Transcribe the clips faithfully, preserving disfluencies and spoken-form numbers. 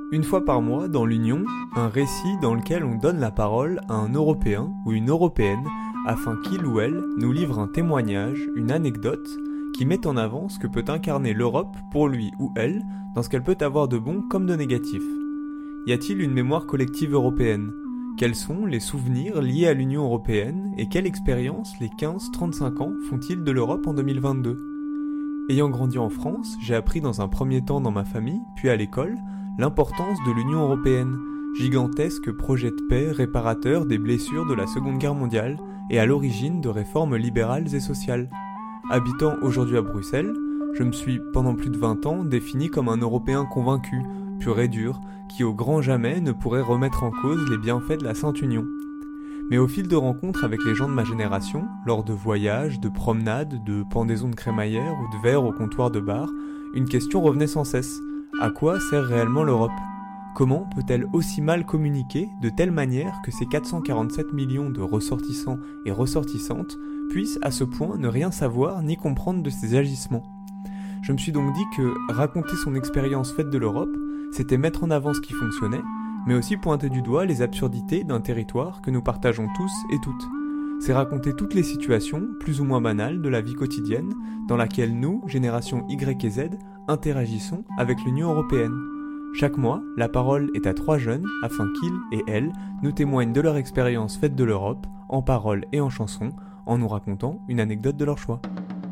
Une fois par mois, dans l'Union, un récit dans lequel on donne la parole à un Européen ou une Européenne afin qu'il ou elle nous livre un témoignage, une anecdote qui met en avant ce que peut incarner l'Europe pour lui ou elle dans ce qu'elle peut avoir de bon comme de négatif. Y a-t-il une mémoire collective européenne ? Quels sont les souvenirs liés à l'Union européenne et quelle expérience les quinze trente-cinq ans font-ils de l'Europe en deux mille vingt-deux ? Ayant grandi en France, j'ai appris dans un premier temps dans ma famille, puis à l'école, l'importance de l'Union européenne, gigantesque projet de paix réparateur des blessures de la Seconde Guerre mondiale et à l'origine de réformes libérales et sociales. Habitant aujourd'hui à Bruxelles, je me suis pendant plus de vingt ans défini comme un Européen convaincu, pur et dur, qui au grand jamais ne pourrait remettre en cause les bienfaits de la Sainte Union. Mais au fil de rencontres avec les gens de ma génération, lors de voyages, de promenades, de pendaisons de crémaillère ou de verres au comptoir de bar, une question revenait sans cesse. À quoi sert réellement l'Europe ? Comment peut-elle aussi mal communiquer de telle manière que ces quatre cent quarante-sept millions de ressortissants et ressortissantes puissent à ce point ne rien savoir ni comprendre de ses agissements ? Je me suis donc dit que raconter son expérience faite de l'Europe, c'était mettre en avant ce qui fonctionnait, mais aussi pointer du doigt les absurdités d'un territoire que nous partageons tous et toutes. C'est raconter toutes les situations, plus ou moins banales, de la vie quotidienne, dans laquelle nous, génération Y et Z, interagissons avec l'Union européenne. Chaque mois, la parole est à trois jeunes afin qu'ils et elles nous témoignent de leur expérience faite de l'Europe, en paroles et en chansons, en nous racontant une anecdote de leur choix.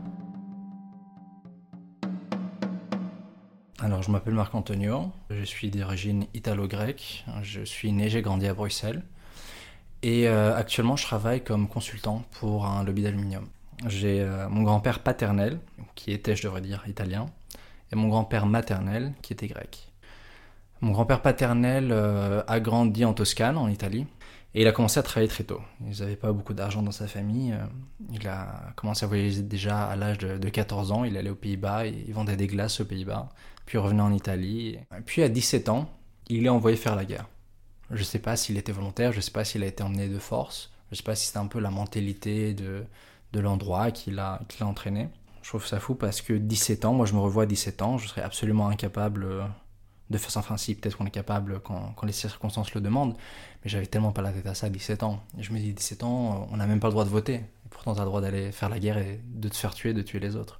Alors, je m'appelle Marc Antonio, je suis d'origine italo-grecque, je suis né, j'ai grandi à Bruxelles et euh, actuellement je travaille comme consultant pour un lobby d'aluminium. J'ai euh, mon grand-père paternel, qui était, je devrais dire, italien, et mon grand-père maternel, qui était grec. Mon grand-père paternel euh, a grandi en Toscane, en Italie, et il a commencé à travailler très tôt. Ils n'avaient pas beaucoup d'argent dans sa famille. Il a commencé à voyager déjà à l'âge de, de quatorze ans. Il allait aux Pays-Bas, il vendait des glaces aux Pays-Bas, puis revenait en Italie. Et puis à dix-sept ans, il est envoyé faire la guerre. Je ne sais pas s'il était volontaire, je ne sais pas s'il a été emmené de force, je ne sais pas si c'était un peu la mentalité de, de l'endroit qui l'a, qui l'a entraîné. Je trouve ça fou parce que dix-sept ans, moi je me revois à dix-sept ans, je serais absolument incapable de faire ça. Enfin si, peut-être qu'on est capable quand, quand les circonstances le demandent, mais j'avais tellement pas la tête à ça à dix-sept ans. Et je me dis, dix-sept ans, on n'a même pas le droit de voter. Et pourtant, tu as le droit d'aller faire la guerre et de te faire tuer, de tuer les autres.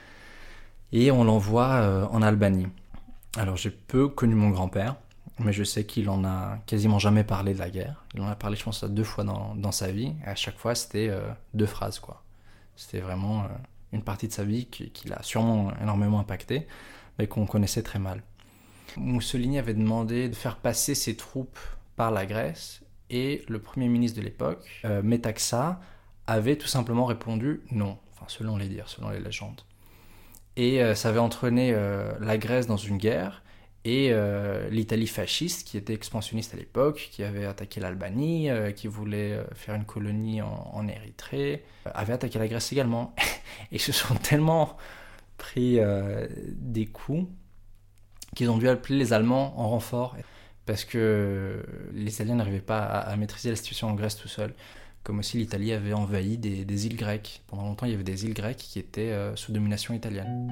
Et on l'envoie euh, en Albanie. Alors j'ai peu connu mon grand-père, mais je sais qu'il en a quasiment jamais parlé de la guerre. Il en a parlé, je pense, deux fois dans, dans sa vie. Et à chaque fois, c'était euh, deux phrases, quoi. C'était vraiment euh, une partie de sa vie qui, qui l'a sûrement énormément impacté, mais qu'on connaissait très mal. Mussolini avait demandé de faire passer ses troupes par la Grèce et le premier ministre de l'époque, euh, Metaxa, avait tout simplement répondu non, enfin selon les dires, selon les légendes. Et euh, ça avait entraîné euh, la Grèce dans une guerre et euh, l'Italie fasciste, qui était expansionniste à l'époque, qui avait attaqué l'Albanie, euh, qui voulait euh, faire une colonie en, en Érythrée, euh, avait attaqué la Grèce également. Et ils se sont tellement pris euh, des coups qu'ils ont dû appeler les Allemands en renfort parce que les Italiens n'arrivaient pas à, à maîtriser la situation en Grèce tout seuls. Comme aussi l'Italie avait envahi des, des îles grecques. Pendant longtemps, il y avait des îles grecques qui étaient euh, sous domination italienne.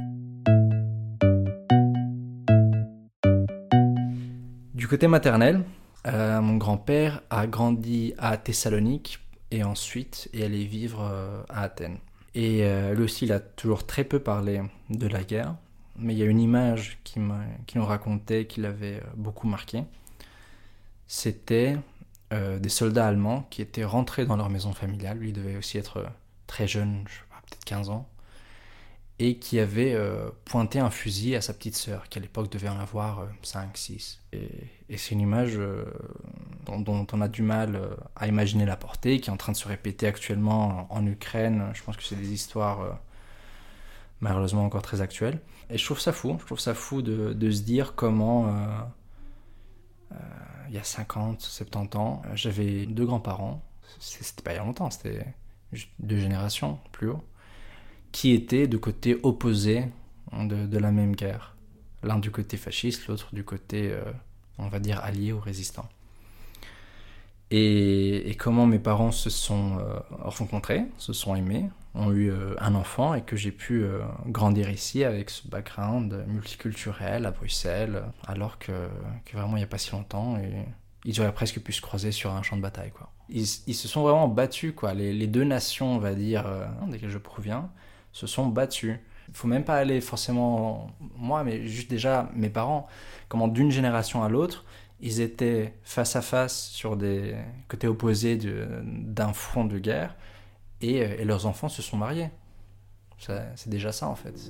Du côté maternel, euh, mon grand-père a grandi à Thessalonique et ensuite est allé vivre euh, à Athènes. Et euh, lui aussi, il a toujours très peu parlé de la guerre. Mais il y a une image qui, qui nous racontait qu'il avait beaucoup marqué. C'était euh, des soldats allemands qui étaient rentrés dans leur maison familiale. Lui, il devait aussi être très jeune, je sais pas, peut-être quinze ans. Et qui avaient euh, pointé un fusil à sa petite sœur, qui à l'époque devait en avoir euh, cinq, six. Et, et c'est une image euh, dont, dont on a du mal euh, à imaginer la portée, qui est en train de se répéter actuellement en, en Ukraine. Je pense que c'est des histoires... Euh, malheureusement encore très actuel. Et je trouve ça fou, je trouve ça fou de, de se dire comment, euh, euh, il y a cinquante, soixante-dix ans, j'avais deux grands-parents, c'était pas il y a longtemps, c'était deux générations plus haut, qui étaient de côtés opposés de, de la même guerre. L'un du côté fasciste, l'autre du côté, euh, on va dire, allié ou résistant. Et, et comment mes parents se sont euh, rencontrés, se sont aimés, ont eu euh, un enfant et que j'ai pu euh, grandir ici avec ce background multiculturel à Bruxelles, alors que, que vraiment il n'y a pas si longtemps. Et ils auraient presque pu se croiser sur un champ de bataille, quoi. Ils, ils se sont vraiment battus, quoi. Les, les deux nations, on va dire, euh, desquelles je proviens, se sont battus. Il faut même pas aller forcément moi, mais juste déjà mes parents. Comment d'une génération à l'autre, ils étaient face à face sur des côtés opposés de, d'un front de guerre et, et leurs enfants se sont mariés. Ça, c'est déjà ça en fait.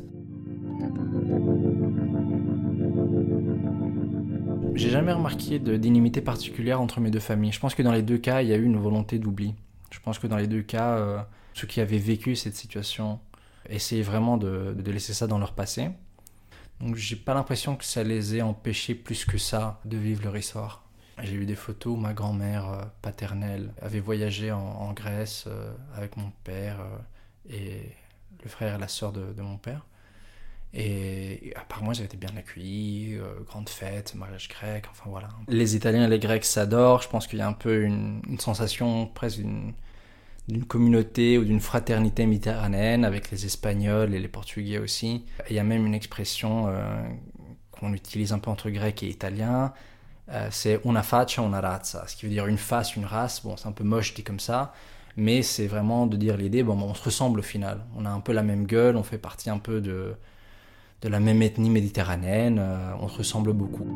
J'ai jamais remarqué de, d'inimité particulière entre mes deux familles. Je pense que dans les deux cas, il y a eu une volonté d'oubli. Je pense que dans les deux cas, euh, ceux qui avaient vécu cette situation essayaient vraiment de, de laisser ça dans leur passé. Donc j'ai pas l'impression que ça les ait empêchés plus que ça de vivre leur histoire. J'ai vu des photos où ma grand-mère euh, paternelle avait voyagé en, en Grèce euh, avec mon père euh, et le frère et la sœur de, de mon père. Et, et apparemment ils avaient été bien accueillis, euh, grande fête, mariage grec, enfin voilà. Les Italiens et les Grecs s'adorent, je pense qu'il y a un peu une, une sensation presque d'une, d'une communauté ou d'une fraternité méditerranéenne avec les Espagnols et les Portugais aussi. Et il y a même une expression euh, qu'on utilise un peu entre grec et italien, euh, c'est una faccia, una razza, ce qui veut dire une face, une race. Bon, c'est un peu moche dit comme ça, mais c'est vraiment de dire l'idée, bon, on se ressemble au final. On a un peu la même gueule, on fait partie un peu de, de la même ethnie méditerranéenne, euh, on se ressemble beaucoup.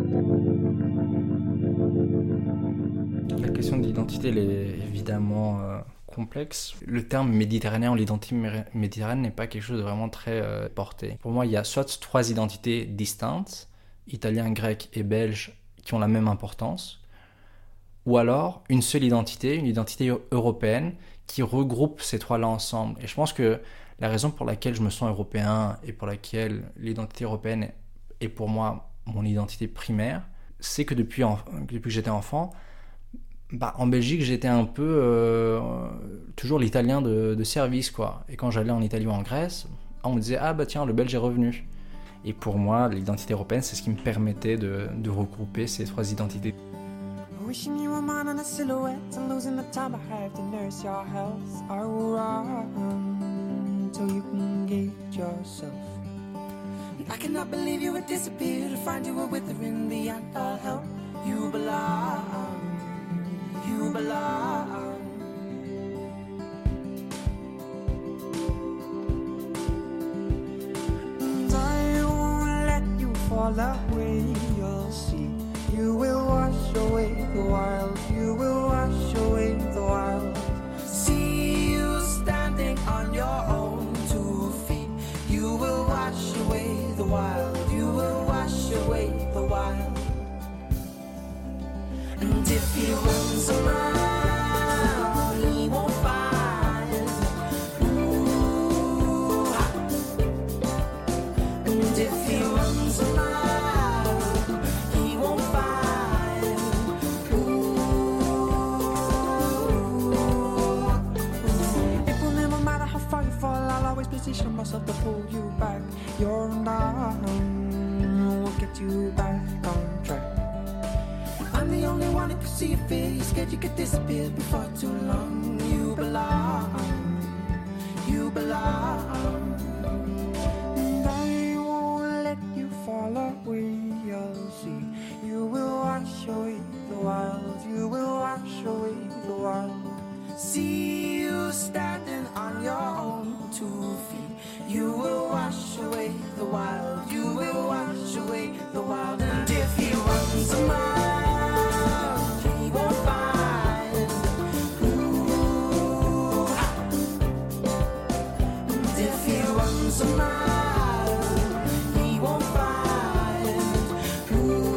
La question de l'identité, elle est évidemment euh, complexe. Le terme méditerranéen ou l'identité méditerranéenne n'est pas quelque chose de vraiment très euh, porté. Pour moi, il y a soit trois identités distinctes, italien, grec et belge, qui ont la même importance, ou alors une seule identité, une identité européenne, qui regroupe ces trois-là ensemble. Et je pense que la raison pour laquelle je me sens européen et pour laquelle l'identité européenne est pour moi mon identité primaire, c'est que depuis, en, depuis que j'étais enfant, bah, en Belgique, j'étais un peu euh, toujours l'italien de, de service, quoi. Et quand j'allais en Italie ou en Grèce, on me disait « Ah bah tiens, le Belge est revenu ». Et pour moi, l'identité européenne, c'est ce qui me permettait de, de regrouper ces trois identités. Wishing you were mine on a silhouette and losing the time I have to nurse your health. I will run till you can get yourself. I cannot believe you would disappear to find you were withering beyond all help. You belong, you belong. And I won't let you fall away, you'll see. You will wash away the wild, you will wash away the wild. See you standing on your own two feet. You will wash away the wild, you will wash away the wild. And if he runs around, he won't find. Ooh, and if he runs around, position myself to pull you back. Your arm will get you back on track. I'm the only one who can see your face. Scared you could disappear before too long. You belong, you belong. And I won't let you fall away. You'll see. You will wash away the wild. You will wash away the wild. See you standing on your own two feet. You will wash away the wild. You will wash away the wild. And if he runs a mile, he won't find. Ooh. And if he runs a mile, he won't find. Ooh.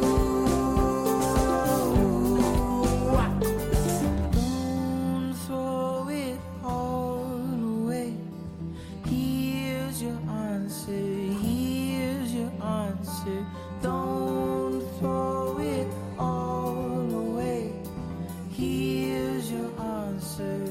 Don't throw it all away. Here's your answer, here's your answer. Don't throw it all away. Here's your answer.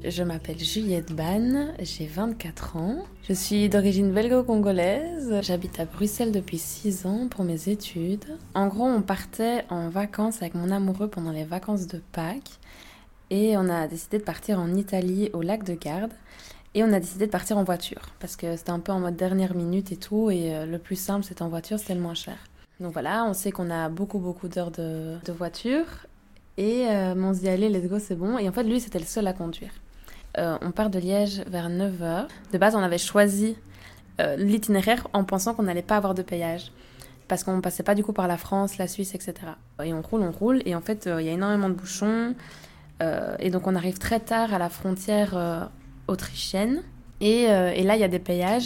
Je m'appelle Juliette Ban, j'ai vingt-quatre ans. Je suis d'origine belgo-congolaise. J'habite à Bruxelles depuis six ans pour mes études. En gros, on partait en vacances avec mon amoureux pendant les vacances de Pâques. Et on a décidé de partir en Italie, au lac de Garde. Et on a décidé de partir en voiture. Parce que c'était un peu en mode dernière minute et tout. Et le plus simple, c'était en voiture, c'était le moins cher. Donc voilà, on sait qu'on a beaucoup, beaucoup d'heures de, de voiture. Et euh, on se dit, allez, let's go, c'est bon. Et en fait, lui, c'était le seul à conduire. Euh, on part de Liège vers neuf heures. De base, on avait choisi euh, l'itinéraire en pensant qu'on n'allait pas avoir de péage. Parce qu'on ne passait pas du coup par la France, la Suisse, et cetera. Et on roule, on roule. Et en fait, il euh, y a énormément de bouchons. Euh, et donc, on arrive très tard à la frontière euh, autrichienne. Et, euh, et là, il y a des péages.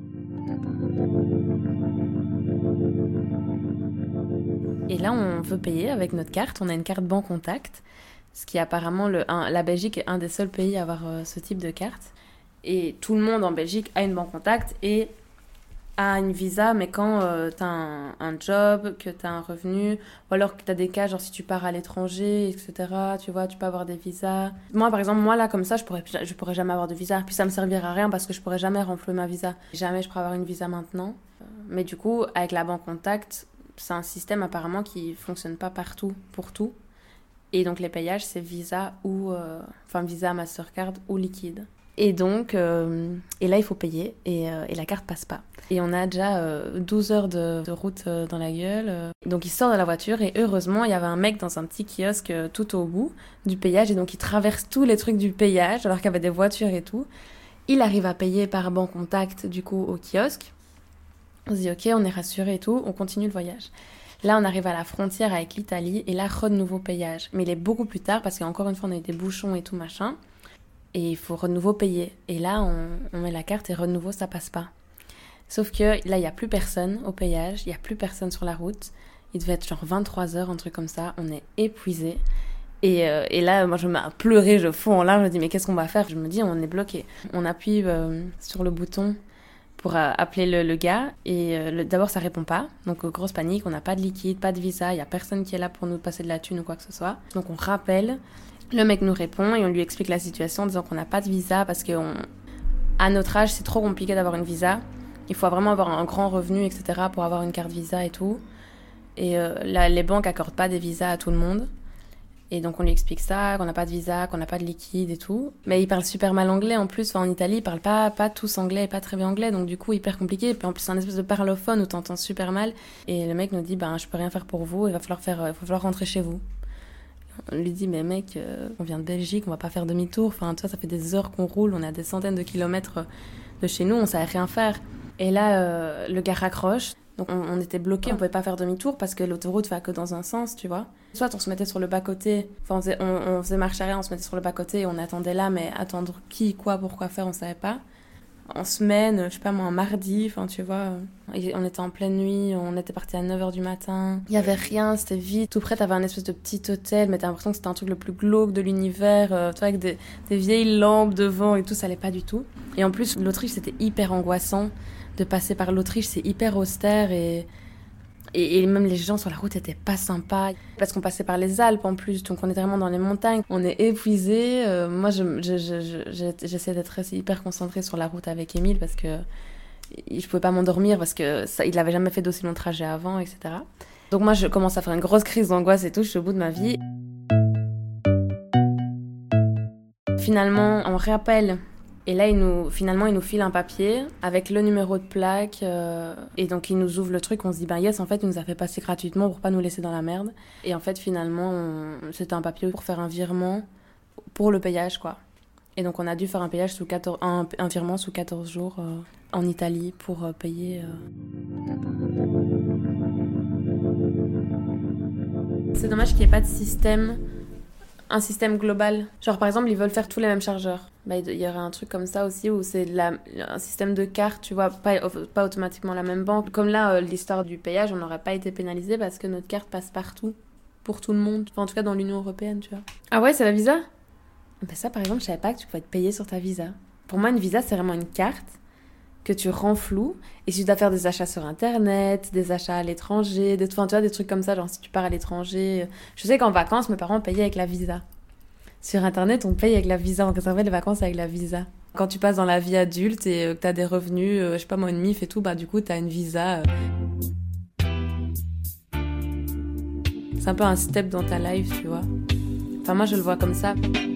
Et là, on veut payer avec notre carte. On a une carte banque contact. Ce qui est apparemment, le, un, la Belgique est un des seuls pays à avoir euh, ce type de carte. Et tout le monde en Belgique a une banque contact et a une visa, mais quand euh, tu as un, un job, que tu as un revenu, ou alors que tu as des cas, genre si tu pars à l'étranger, et cetera, tu vois, tu peux avoir des visas. Moi, par exemple, moi là, comme ça, je pourrais, je pourrais jamais avoir de visa. Puis ça me servira à rien parce que je pourrais jamais renflouer ma visa. Jamais je pourrais avoir une visa maintenant. Mais du coup, avec la banque contact, c'est un système apparemment qui fonctionne pas partout, pour tout. Et donc les payages, c'est Visa ou... Euh, enfin, Visa, Mastercard ou liquide. Et donc... Euh, et là, il faut payer et, euh, et la carte passe pas. Et on a déjà euh, douze heures de, de route euh, dans la gueule. Euh. Donc il sort de la voiture et heureusement, il y avait un mec dans un petit kiosque euh, tout au bout du péage. Et donc il traverse tous les trucs du péage alors qu'il y avait des voitures et tout. Il arrive à payer par banque contact du coup au kiosque. On se dit ok, on est rassuré et tout. On continue le voyage. Là, on arrive à la frontière avec l'Italie et là, re-nouveau péage. Mais il est beaucoup plus tard parce qu'encore une fois, on a eu des bouchons et tout machin. Et il faut re-nouveau payer. Et là, on, on met la carte et re-nouveau, ça passe pas. Sauf que là, il n'y a plus personne au péage, il n'y a plus personne sur la route. Il devait être genre vingt-trois heures, un truc comme ça. On est épuisés. Et, euh, et là, moi, je me mets à pleurer, je fous en larmes. Je me dis, mais qu'est-ce qu'on va faire ? Je me dis, on est bloqué. On appuie euh, sur le bouton pour euh, appeler le, le gars, et euh, le, d'abord ça répond pas, donc euh, grosse panique, on n'a pas de liquide, pas de visa, il y a personne qui est là pour nous passer de la thune ou quoi que ce soit, donc on rappelle, le mec nous répond et on lui explique la situation en disant qu'on n'a pas de visa parce que on... à notre âge c'est trop compliqué d'avoir une visa, il faut vraiment avoir un grand revenu, et cetera pour avoir une carte visa et tout, et euh, là, les banques accordent pas des visas à tout le monde. Et donc on lui explique ça, qu'on n'a pas de visa, qu'on n'a pas de liquide et tout. Mais il parle super mal anglais en plus. Enfin, en Italie, ils parlent pas, pas tous anglais, pas très bien anglais. Donc du coup, hyper compliqué. Et puis en plus, c'est un espèce de parlophone où t'entends super mal. Et le mec nous dit, ben, je peux rien faire pour vous, il va falloir, faire, il va falloir rentrer chez vous. On lui dit, mais mec, euh, on vient de Belgique, on va pas faire demi-tour. Enfin, tu vois, ça fait des heures qu'on roule, on a des centaines de kilomètres de chez nous, on savait rien faire. Et là, euh, le gars raccroche. Donc on, on était bloqués, on pouvait pas faire demi-tour parce que l'autoroute va que dans un sens, tu vois. Soit on se mettait sur le bas-côté, enfin on faisait, on, on faisait marche arrière, on se mettait sur le bas-côté et on attendait là, mais attendre qui, quoi, pourquoi faire, on savait pas. En semaine, je sais pas moi, un mardi, enfin tu vois, on était en pleine nuit, on était parti à neuf heures du matin. Il y avait rien, c'était vide. Tout près, t'avais un espèce de petit hôtel, mais t'as l'impression que c'était un truc le plus glauque de l'univers, euh, tu vois, avec des, des vieilles lampes devant et tout, ça allait pas du tout. Et en plus, l'Autriche, c'était hyper angoissant. De passer par l'Autriche, c'est hyper austère et, et, et même les gens sur la route étaient pas sympas parce qu'on passait par les Alpes en plus, donc on était vraiment dans les montagnes, on est épuisés. Euh, moi, je, je, je, je, j'essaie d'être hyper concentrée sur la route avec Émile parce que je pouvais pas m'endormir parce que ça, il avait jamais fait d'aussi long trajet avant, et cetera. Donc moi, je commence à faire une grosse crise d'angoisse et tout, je suis au bout de ma vie. Finalement, on rappelle. Et là, il nous, finalement, il nous file un papier avec le numéro de plaque. Euh, et donc, il nous ouvre le truc. On se dit, ben yes, en fait, il nous a fait passer gratuitement pour pas nous laisser dans la merde. Et en fait, finalement, on, c'était un papier pour faire un virement pour le payage, quoi. Et donc, on a dû faire un payage sous quatorze, un, un virement sous quatorze jours euh, en Italie pour euh, payer. Euh... C'est dommage qu'il n'y ait pas de système... un système global. Genre, par exemple, ils veulent faire tous les mêmes chargeurs. Bah, il y aurait un truc comme ça aussi où c'est la, un système de carte, tu vois, pas, pas automatiquement la même banque. Comme là, euh, l'histoire du payage, on n'aurait pas été pénalisé parce que notre carte passe partout, pour tout le monde. Enfin, en tout cas, dans l'Union européenne, tu vois. Ah ouais, c'est la visa ? Bah ça, par exemple, je savais pas que tu pouvais te payer sur ta visa. Pour moi, une visa, c'est vraiment une carte que tu renfloues. Et si tu dois faire des achats sur Internet, des achats à l'étranger, des, enfin, tu vois, des trucs comme ça, genre si tu pars à l'étranger. Je sais qu'en vacances, mes parents payaient avec la visa. Sur Internet, on paye avec la visa, on réservait les vacances avec la visa. Quand tu passes dans la vie adulte et euh, que t'as des revenus, euh, je sais pas moi, une M I F et tout, bah du coup t'as une visa. Euh... C'est un peu un step dans ta life, tu vois. Enfin moi je le vois comme ça.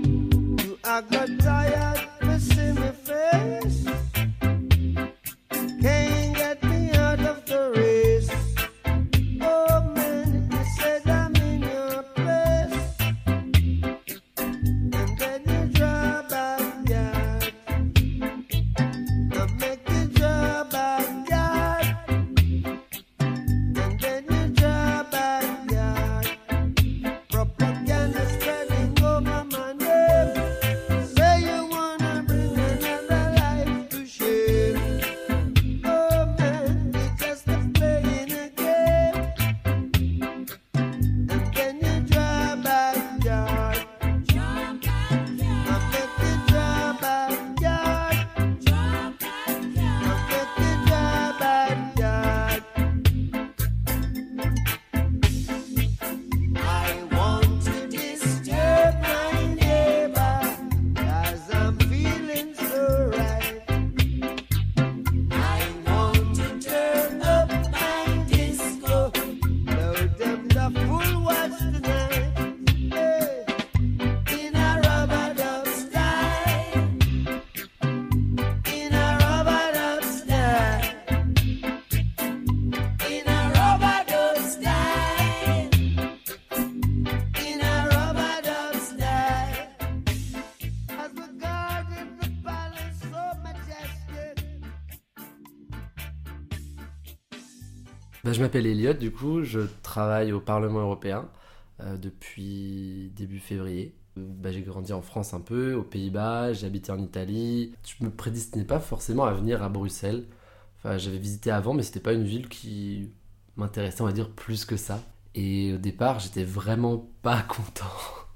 Bah, je m'appelle Elliot, du coup, je travaille au Parlement européen euh, depuis début février. Bah, j'ai grandi en France un peu, aux Pays-Bas, j'ai habité en Italie. Je me prédestinais pas forcément à venir à Bruxelles. Enfin, j'avais visité avant, mais c'était pas une ville qui m'intéressait, on va dire, plus que ça. Et au départ, j'étais vraiment pas content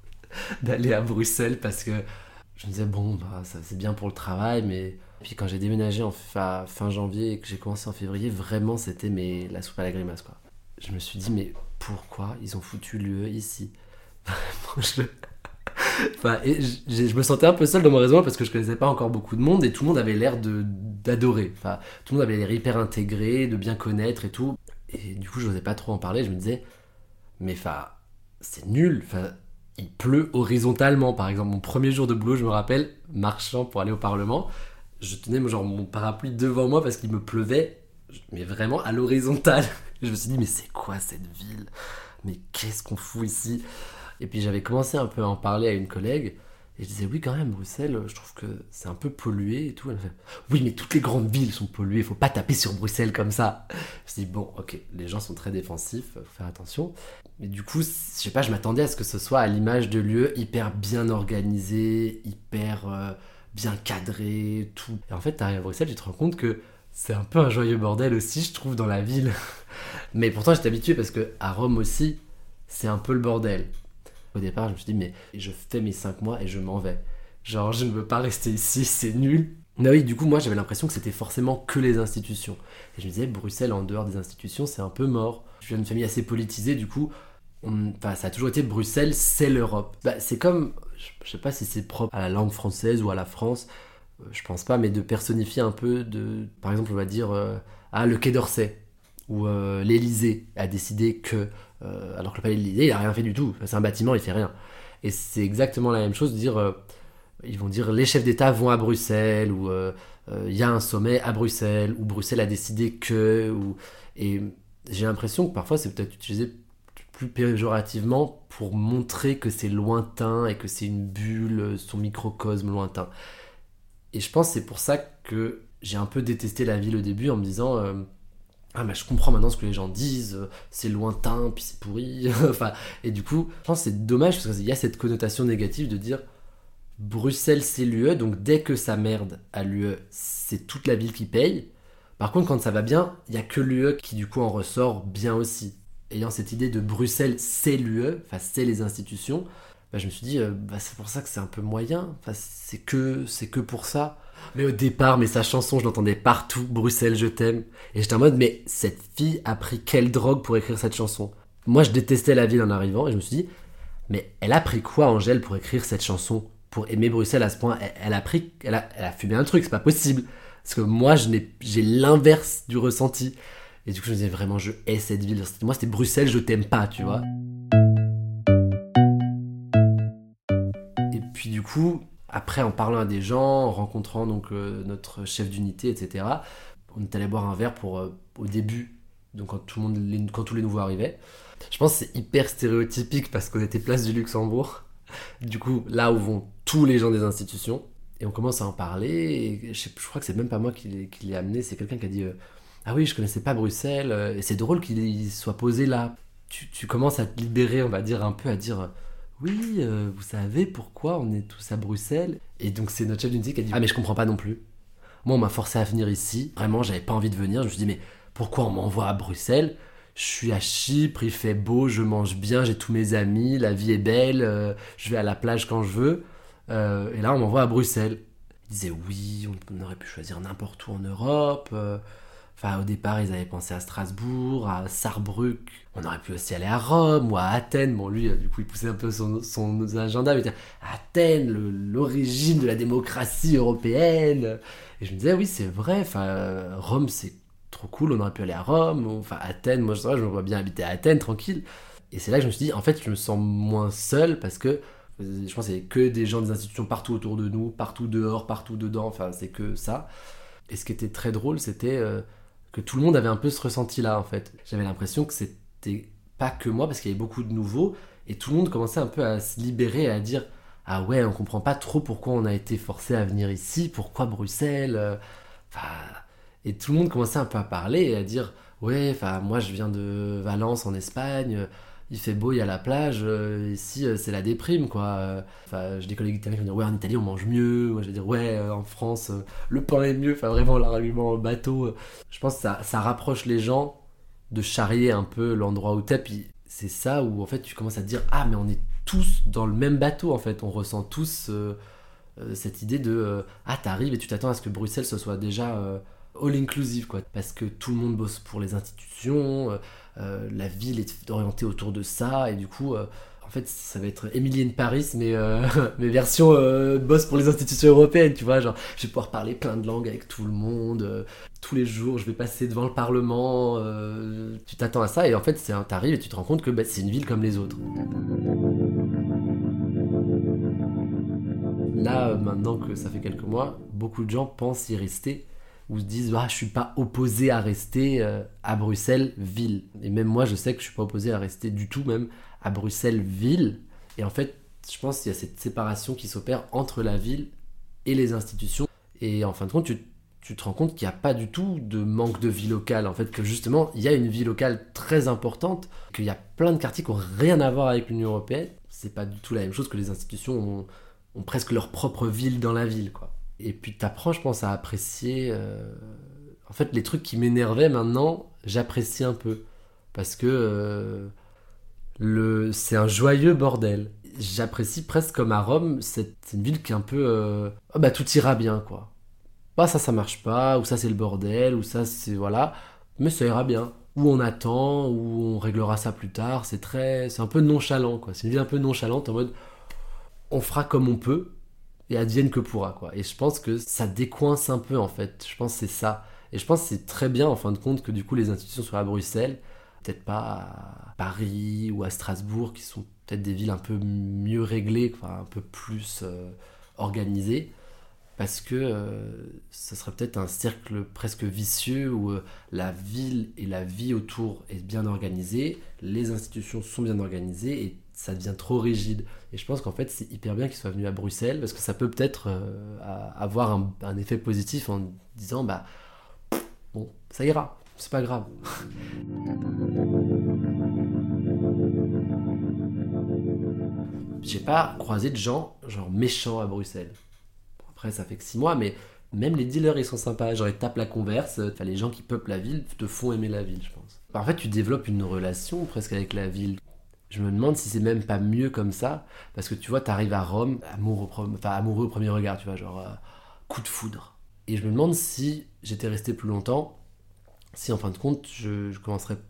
d'aller à Bruxelles parce que je me disais, bon, bah, ça, c'est bien pour le travail, mais... Puis quand j'ai déménagé en fin, fin janvier et que j'ai commencé en février, vraiment c'était mais, la soupe à la grimace, quoi. Je me suis dit, mais pourquoi ils ont foutu l'U E ici? Vraiment, je... Enfin, et je, je me sentais un peu seul dans mon raisonnement parce que je connaissais pas encore beaucoup de monde et tout le monde avait l'air de, d'adorer. Enfin, tout le monde avait l'air hyper intégré, de bien connaître et tout. Et du coup, je n'osais pas trop en parler. Je me disais, mais enfin, c'est nul. Enfin, il pleut horizontalement, par exemple. Mon premier jour de boulot, je me rappelle, marchant pour aller au Parlement, je tenais genre mon parapluie devant moi parce qu'il me pleuvait, mais vraiment à l'horizontale. Je me suis dit, mais c'est quoi cette ville? Mais qu'est-ce qu'on fout ici? Et puis j'avais commencé un peu à en parler à une collègue, et je disais, oui quand même, Bruxelles, je trouve que c'est un peu pollué et tout. Elle me fait, oui mais toutes les grandes villes sont polluées, faut pas taper sur Bruxelles comme ça. Je me suis dit, bon ok, les gens sont très défensifs, faut faire attention. Mais du coup, je sais pas, je m'attendais à ce que ce soit à l'image de lieux hyper bien organisés, hyper... Euh, bien cadré, tout. Et en fait, t'arrives à Bruxelles, tu te rends compte que c'est un peu un joyeux bordel aussi, je trouve, dans la ville. Mais pourtant, j'étais habitué parce que à Rome aussi, c'est un peu le bordel. Au départ, je me suis dit, mais je fais mes cinq mois et je m'en vais. Genre, je ne veux pas rester ici, c'est nul. Mais oui, du coup, moi, j'avais l'impression que c'était forcément que les institutions. Et je me disais, Bruxelles, en dehors des institutions, c'est un peu mort. Je viens d'une famille assez politisée, du coup, on... enfin, ça a toujours été Bruxelles, c'est l'Europe. Bah, c'est comme... Je sais pas si c'est propre à la langue française ou à la France, euh, je pense pas, mais de personnifier un peu, de, par exemple, on va dire, euh, ah, le Quai d'Orsay, ou euh, l'Élysée a décidé que, euh, alors que le palais de l'Élysée, il a rien fait du tout, c'est un bâtiment, il fait rien. Et c'est exactement la même chose de dire, euh, ils vont dire, les chefs d'État vont à Bruxelles, ou il euh, euh, y a un sommet à Bruxelles, ou Bruxelles a décidé que, ou... Et j'ai l'impression que parfois c'est peut-être utilisé plus péjorativement pour montrer que c'est lointain et que c'est une bulle, son microcosme lointain. Et je pense que c'est pour ça que j'ai un peu détesté la ville au début en me disant euh, ah mais je comprends maintenant ce que les gens disent, c'est lointain puis c'est pourri. Enfin, et du coup je pense que c'est dommage parce qu'il y a cette connotation négative de dire Bruxelles c'est l'U E, donc dès que ça merde à l'U E c'est toute la ville qui paye. Par contre quand ça va bien il n'y a que l'U E qui du coup en ressort bien aussi. Ayant cette idée de Bruxelles, c'est l'U E, enfin c'est les institutions, bah, je me suis dit, euh, bah, c'est pour ça que c'est un peu moyen, enfin, c'est, que, c'est que pour ça. Mais au départ, mais sa chanson, je l'entendais partout, Bruxelles, je t'aime. Et j'étais en mode, mais cette fille a pris quelle drogue pour écrire cette chanson? Moi, je détestais la ville en arrivant, et je me suis dit, Mais elle a pris quoi, Angèle, pour écrire cette chanson, pour aimer Bruxelles à ce point? elle, elle a pris, elle a, elle a fumé un truc, c'est pas possible. Parce que moi, je n'ai, j'ai l'inverse du ressenti. Et du coup, je me disais vraiment, je hais cette ville. Moi, c'était Bruxelles, je t'aime pas, tu vois. Et puis du coup, après, en parlant à des gens, en rencontrant donc euh, notre chef d'unité, et cetera, on est allé boire un verre pour, euh, au début, donc quand, tout le monde, les, quand tous les nouveaux arrivaient. Je pense que c'est hyper stéréotypique parce qu'on était place du Luxembourg. Du coup, là où vont tous les gens des institutions. Et on commence à en parler. Et je, sais, je crois que c'est même pas moi qui l'ai, qui l'ai amené. C'est quelqu'un qui a dit euh, ah oui, je connaissais pas Bruxelles. euh, Et c'est drôle qu'il soit posé là. Tu, tu commences à te libérer, on va dire, un peu à dire euh, oui, euh, vous savez pourquoi on est tous à Bruxelles. Et donc c'est notre chef d'unité qui a dit ah mais je comprends pas non plus. Moi on m'a forcé à venir ici. Vraiment, j'avais pas envie de venir. Je me suis dit mais pourquoi on m'envoie à Bruxelles? Je suis à Chypre, il fait beau, je mange bien, j'ai tous mes amis, la vie est belle, euh, je vais à la plage quand je veux. Euh, et là, on m'envoie à Bruxelles. Ils disaient oui, on aurait pu choisir n'importe où en Europe. Euh, enfin, au départ, ils avaient pensé à Strasbourg, à Sarrebruck. On aurait pu aussi aller à Rome ou à Athènes. Bon, lui, du coup, il poussait un peu son, son agenda. Il disait Athènes, le, l'origine de la démocratie européenne. Et je me disais oui, c'est vrai. Enfin, Rome, c'est trop cool, on aurait pu aller à Rome, ou, enfin Athènes, moi je, je me vois bien habiter à Athènes, tranquille. Et c'est là que je me suis dit, en fait, je me sens moins seul parce que je pense qu'il y a que des gens des institutions partout autour de nous, partout dehors, partout dedans, enfin c'est que ça. Et ce qui était très drôle, c'était euh, que tout le monde avait un peu ce ressenti-là, en fait. J'avais l'impression que c'était pas que moi, parce qu'il y avait beaucoup de nouveaux, et tout le monde commençait un peu à se libérer et à dire ah ouais, on comprend pas trop pourquoi on a été forcé à venir ici, pourquoi Bruxelles, euh, enfin... Et tout le monde commençait un peu à parler et à dire ouais, enfin moi je viens de Valence en Espagne, il fait beau, il y a la plage, euh, ici euh, c'est la déprime quoi. Enfin j'ai des collègues italiens qui vont dire ouais, en Italie on mange mieux, moi je vais dire ouais, euh, en France euh, le pain est mieux, enfin vraiment l'argument bateau. Euh. Je pense que ça, ça rapproche les gens de charrier un peu l'endroit où t'es, puis c'est ça où en fait tu commences à te dire ah mais on est tous dans le même bateau en fait, on ressent tous euh, euh, cette idée de euh, ah t'arrives et tu t'attends à ce que Bruxelles ce soit déjà... Euh, all inclusive quoi, parce que tout le monde bosse pour les institutions, euh, euh, la ville est orientée autour de ça, et du coup euh, en fait ça va être Emily in Paris mais, euh, mais version euh, bosse pour les institutions européennes, tu vois, genre je vais pouvoir parler plein de langues avec tout le monde, euh, tous les jours je vais passer devant le Parlement, euh, tu t'attends à ça, et en fait c'est un, t'arrives et tu te rends compte que bah, c'est une ville comme les autres. Là maintenant que ça fait quelques mois, beaucoup de gens pensent y rester, ou se disent ah, je suis pas opposé à rester euh, à Bruxelles ville, et même moi je sais que je suis pas opposé à rester du tout même à Bruxelles ville. Et en fait je pense qu'il y a cette séparation qui s'opère entre la ville et les institutions, et en fin de compte tu, tu te rends compte qu'il n'y a pas du tout de manque de vie locale, en fait que justement il y a une vie locale très importante, qu'il y a plein de quartiers qui n'ont rien à voir avec l'Union Européenne. C'est pas du tout la même chose, que les institutions ont, ont presque leur propre ville dans la ville quoi. Et puis t'apprends, je pense, à apprécier... Euh... En fait, les trucs qui m'énervaient maintenant, j'apprécie un peu. Parce que euh, le... c'est un joyeux bordel. J'apprécie presque comme à Rome, c'est, c'est une ville qui est un peu... Euh... Oh bah tout ira bien, quoi. Bah ça, ça marche pas, ou ça c'est le bordel, ou ça c'est... Voilà. Mais ça ira bien. Ou on attend, ou on réglera ça plus tard. C'est très... C'est un peu nonchalant, quoi. C'est une ville un peu nonchalante, en mode... On fera comme on peut, et advienne que pourra quoi. Et je pense que ça décoince un peu en fait, je pense que c'est ça. Et je pense que c'est très bien en fin de compte que du coup les institutions soient à Bruxelles, peut-être pas à Paris ou à Strasbourg, qui sont peut-être des villes un peu mieux réglées, enfin, un peu plus euh, organisées, parce que euh, ce serait peut-être un cercle presque vicieux où euh, la ville et la vie autour est bien organisée, les institutions sont bien organisées, et ça devient trop rigide. Et je pense qu'en fait, c'est hyper bien qu'ils soient venus à Bruxelles, parce que ça peut peut-être euh, avoir un, un effet positif en disant, bah, bon, ça ira, c'est pas grave. J'ai pas croisé de gens, genre, méchants à Bruxelles. Après, ça fait que six mois, mais même les dealers, ils sont sympas. Genre, ils tapent la converse. Enfin, les gens qui peuplent la ville te font aimer la ville, je pense. En fait, tu développes une relation presque avec la ville. Je me demande si c'est même pas mieux comme ça, parce que tu vois, t'arrives à Rome, amour au pre... enfin, amoureux au premier regard, tu vois, genre euh, coup de foudre. Et je me demande si j'étais resté plus longtemps, si en fin de compte, je, je commencerais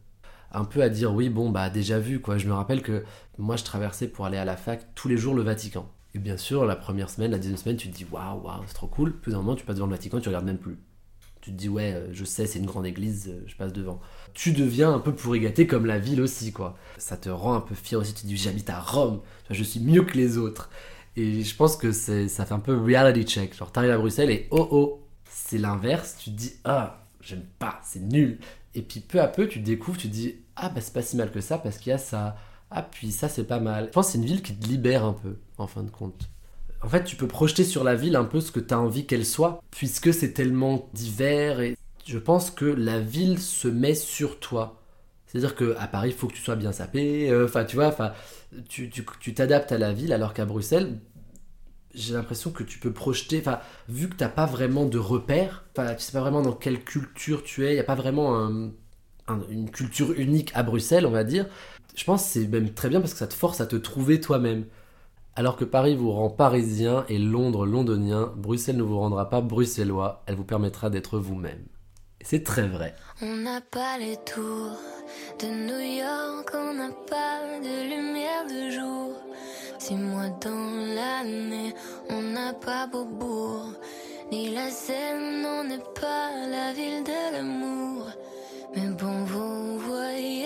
un peu à dire oui, bon, bah déjà vu, quoi. Je me rappelle que moi, je traversais pour aller à la fac tous les jours le Vatican. Et bien sûr, la première semaine, la deuxième semaine, tu te dis waouh, waouh, c'est trop cool. Puis d'un moment, tu passes devant le Vatican, tu regardes même plus. Tu te dis ouais, euh, je sais, c'est une grande église, euh, je passe devant. Tu deviens un peu pourri gâté comme la ville aussi, quoi. Ça te rend un peu fier aussi. Tu te dis j'habite à Rome, je suis mieux que les autres. Et je pense que c'est, ça fait un peu reality check. Genre, t'arrives à Bruxelles et oh oh, c'est l'inverse. Tu te dis ah, j'aime pas, c'est nul. Et puis peu à peu, tu découvres, tu te dis ah bah c'est pas si mal que ça parce qu'il y a ça. Ah puis ça c'est pas mal. Je pense que c'est une ville qui te libère un peu, en fin de compte. En fait, tu peux projeter sur la ville un peu ce que tu as envie qu'elle soit, puisque c'est tellement divers. Et je pense que la ville se met sur toi. C'est-à-dire qu'à Paris, il faut que tu sois bien sapé. Enfin, euh, tu vois, tu, tu, tu t'adaptes à la ville, alors qu'à Bruxelles, j'ai l'impression que tu peux projeter. Enfin, vu que tu n'as pas vraiment de repères, enfin, tu sais pas vraiment dans quelle culture tu es, il n'y a pas vraiment un, un, une culture unique à Bruxelles, on va dire. Je pense que c'est même très bien parce que ça te force à te trouver toi-même. Alors que Paris vous rend parisien et Londres londonien, Bruxelles ne vous rendra pas bruxellois, elle vous permettra d'être vous-même. Et c'est très vrai. On n'a pas les tours de New York, on n'a pas de lumière de jour. Six mois dans l'année, on n'a pas Beaubourg, ni la Seine, on n'est pas la ville de l'amour. Mais bon, vous voyez.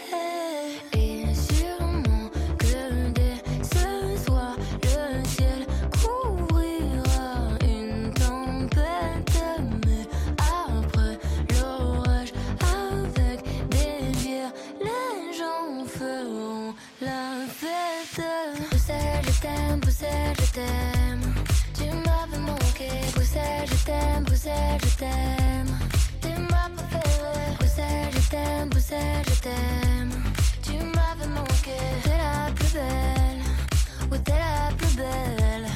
Je t'aime, tu m'avais manqué. Bruxelles, je t'aime, Bruxelles, je t'aime. Tu m'as préféré. Bruxelles, je t'aime, Bruxelles, je t'aime. Tu m'avais manqué. T'es la plus belle, oui t'es la plus belle.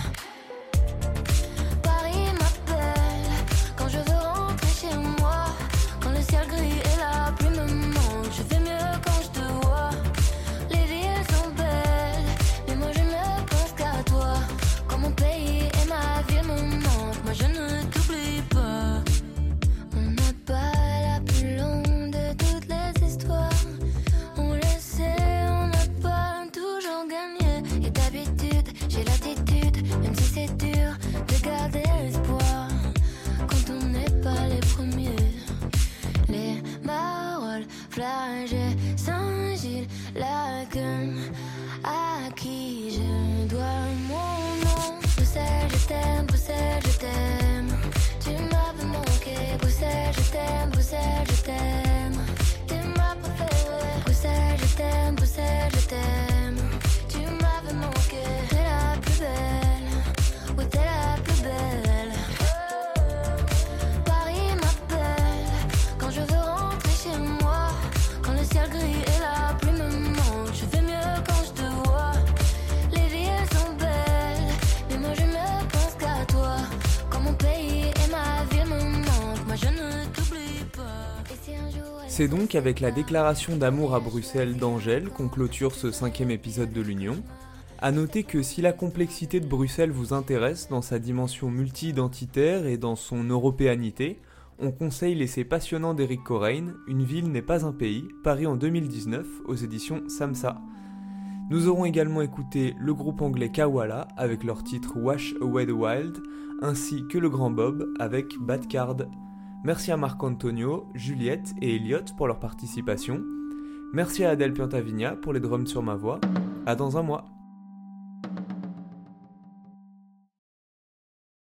Paris m'appelle quand je veux rentrer chez moi. Quand le ciel gris et la pluie me manquent, je fais mieux quand je te vois. Les villes sont belles, mais moi je ne pense qu'à toi. Quand mon pays et ma ville me manquent, moi je ne t'oublie pas. On n'a pas la plus longue de toutes les histoires. On le sait, on n'a pas toujours gagné. Et d'habitude, j'ai l'attitude, même si c'est dur, de garder l'espoir. Quand on n'est pas les premiers. Les Marolles, Flagey, Saint-Gilles, Laken, à qui je dois mon nom. Bruxelles, je t'aime, Bruxelles, je t'aime. Tu m'avais manqué. Bruxelles, je t'aime, Bruxelles, je t'aime. Tu m'as préféré. Bruxelles, je t'aime, Bruxelles, je t'aime. Tu m'avais manqué. T'es la plus belle, oui t'es la plus belle. Paris m'appelle quand je veux rentrer chez moi. Quand le ciel gris et la pluie me manquent, je fais mieux quand je te vois. Les villes sont belles, mais moi je ne pense qu'à toi. Quand mon pays et ma ville me manquent, moi je ne t'oublie pas. Et si un jour elle... C'est donc avec la déclaration d'amour à Bruxelles d'Angèle qu'on clôture ce cinquième épisode de l'Union. À noter que si la complexité de Bruxelles vous intéresse dans sa dimension multi-identitaire et dans son européanité, on conseille l'essai passionnant d'Éric Corain, Une ville n'est pas un pays, paru en deux mille dix-neuf aux éditions Samsa. Nous aurons également écouté le groupe anglais Kawala avec leur titre Wash Away the Wild, ainsi que le Grand Bob avec Bad Card. Merci à Marc-Antonio, Juliette et Elliot pour leur participation. Merci à Adèle Piantavigna pour les drums sur ma voix. À dans un mois.